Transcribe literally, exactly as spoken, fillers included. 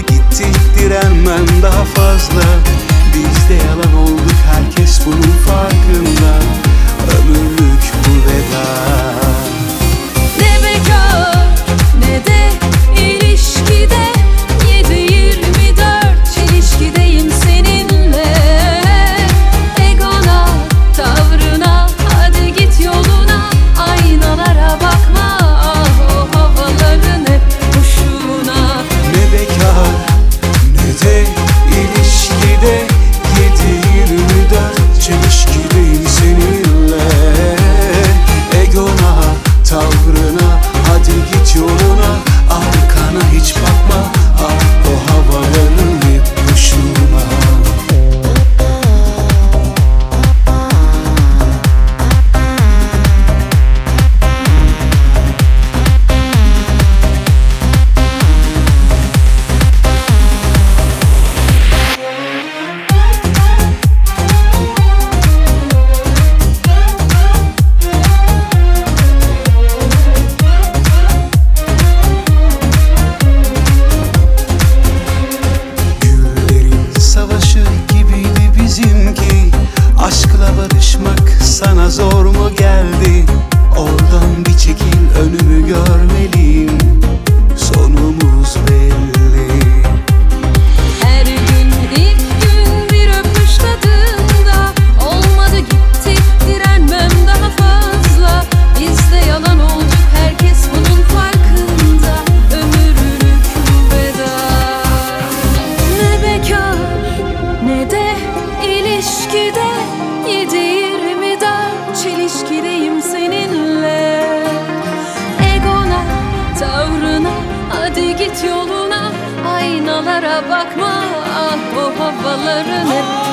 gitti, direnmem daha fazla. Biz de yalan olduk, herkes bunun farkında. Ömürlük bu veda. Ne bekar ne de ilişkide, yedi yirmi dört çelişkideyim seninle. Egona, tavrına, hadi git yoluna. Aynalara bakma, ah o havaların hep boşuna. Ne bekar ne de ilişkide, yedi yirmi dört çelişkideyim seninle. Egona, tavrına, hadi git yoluna. Arkana hiç bakma, ah o havaların hep boşuna. Savaşı gibiydi bizimki. Aşkla barışmak sana zor mu geldi? Oradan bir çekil, önümü görmeliyim. Sonumuz belli. Her gün ilk gün bir öpüş tadında. Olmadı gitti, direnmem daha fazla. Biz de yalan olduk, herkes bunun farkında. Ömürlük bu veda. Ne bekar ne de ilişkide, yedi yirmi dört çelişkideyim seninle. Egona, tavrına, hadi git yoluna. Aynalara bakma, ah o havaların hep